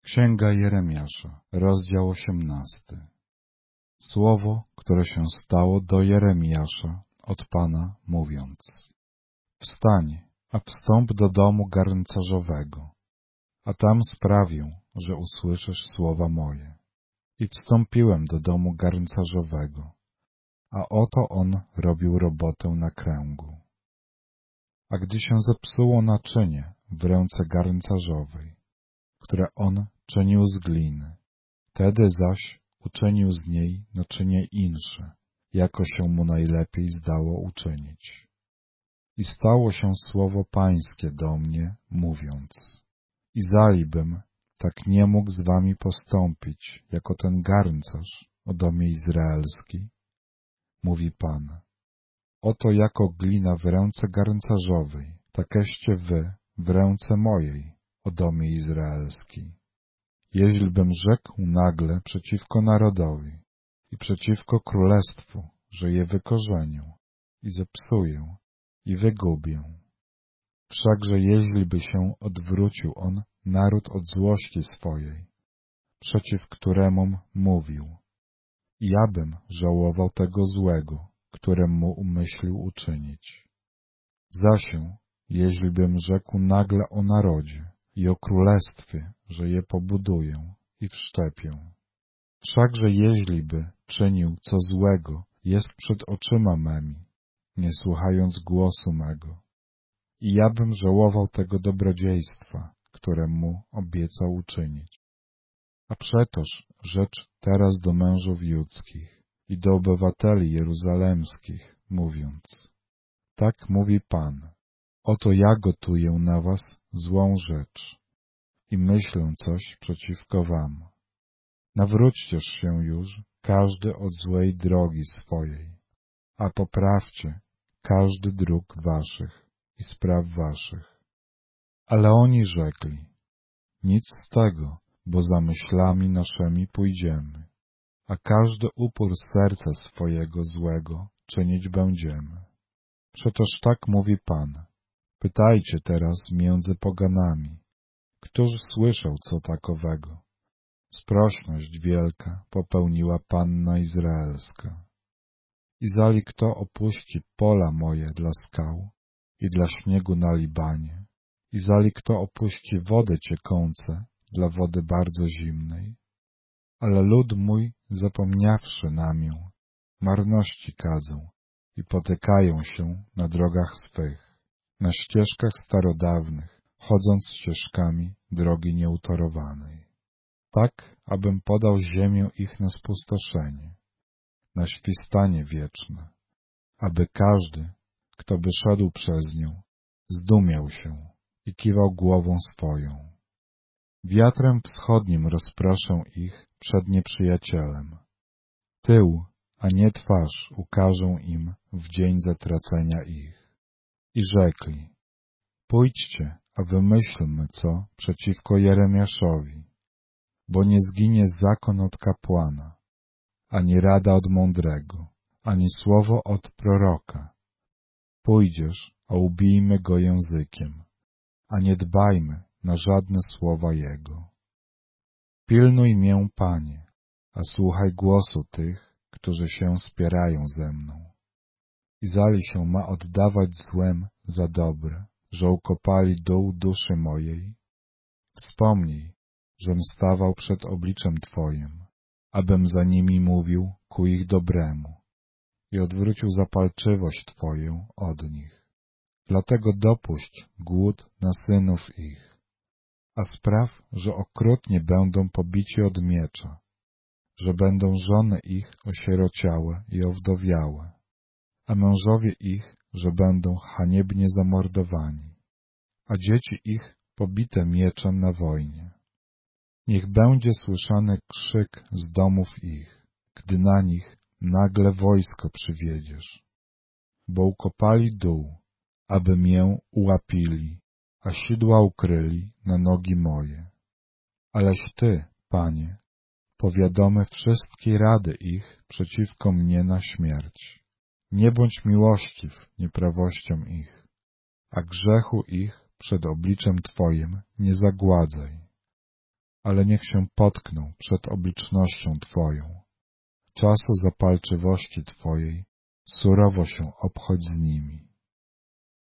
Księga Jeremiasza, rozdział 18. Słowo, które się stało do Jeremiasza od Pana, mówiąc: Wstań, a wstąp do domu garncarzowego, a tam sprawię, że usłyszysz słowa moje. I wstąpiłem do domu garncarzowego, a oto on robił robotę na kręgu. A gdy się zepsuło naczynie w ręce garncarzowej, które on czynił z gliny, wtedy zaś uczynił z niej naczynie insze, jako się mu najlepiej zdało uczynić. I stało się słowo Pańskie do mnie, mówiąc: Izalibym tak nie mógł z wami postąpić, jako ten garncarz o domie izraelski? Mówi Pan: Oto jako glina w ręce garncarzowej, takeście wy w ręce mojej, o domie izraelski. Jeźlibym rzekł nagle przeciwko narodowi i przeciwko królestwu, że je wykorzenię i zepsuję i wygubię. Wszakże jeźliby się odwrócił on naród od złości swojej, przeciw któremu mówił, ja bym żałował tego złego, którym mu umyślił uczynić. Zasię, jeźlibym rzekł nagle o narodzie i o królestwie, że je pobuduję i wszczepię. Wszakże jeźliby czynił co złego jest przed oczyma memi, nie słuchając głosu mego. I ja bym żałował tego dobrodziejstwa, które mu obiecał uczynić. A przetoż rzecz teraz do mężów judzkich i do obywateli jeruzalemskich, mówiąc: Tak mówi Pan, oto ja gotuję na was złą rzecz i myślę coś przeciwko wam. Nawróćcież się już każdy od złej drogi swojej, a poprawcie każdy dróg waszych i spraw waszych. Ale oni rzekli: Nic z tego, bo za myślami naszymi pójdziemy, a każdy upór serca swojego złego czynić będziemy. Przetoż tak mówi Pan: Pytajcie teraz między poganami, któż słyszał co takowego? Sprośność wielka popełniła Panna Izraelska. I zali kto opuści pola moje dla skał i dla śniegu na Libanie, i zali kto opuści wodę ciekące dla wody bardzo zimnej. Ale lud mój, zapomniawszy na mię, marności kadzą i potykają się na drogach swych, na ścieżkach starodawnych, chodząc ścieżkami drogi nieutorowanej. Tak, abym podał ziemię ich na spustoszenie, na świstanie wieczne, aby każdy, kto by szedł przez nią, zdumiał się i kiwał głową swoją. Wiatrem wschodnim rozproszę ich przed nieprzyjacielem. Tył, a nie twarz ukażę im w dzień zatracenia ich. I rzekli: Pójdźcie, a wymyślmy co przeciwko Jeremiaszowi, bo nie zginie zakon od kapłana, ani rada od mądrego, ani słowo od proroka. Pójdziesz, a ubijmy go językiem, a nie dbajmy na żadne słowa jego. Pilnuj mię, Panie, a słuchaj głosu tych, którzy się spierają ze mną. Izali się ma oddawać złem za dobre, że ukopali dół duszy mojej. Wspomnij, żem stawał przed obliczem Twoim, abym za nimi mówił ku ich dobremu i odwrócił zapalczywość Twoją od nich. Dlatego dopuść głód na synów ich, a spraw, że okrutnie będą pobici od miecza, że będą żony ich osierociałe i owdowiałe, a mężowie ich, że będą haniebnie zamordowani, a dzieci ich pobite mieczem na wojnie. Niech będzie słyszany krzyk z domów ich, gdy na nich nagle wojsko przywiedziesz, bo ukopali dół, aby mię ułapili, a sidła ukryli na nogi moje. Aleś Ty, Panie, powiadomy wszystkie rady ich przeciwko mnie na śmierć. Nie bądź miłościw nieprawościom ich, a grzechu ich przed obliczem Twoim nie zagładzaj. ale niech się potkną przed oblicznością Twoją. W czasu zapalczywości Twojej surowo się obchodź z nimi.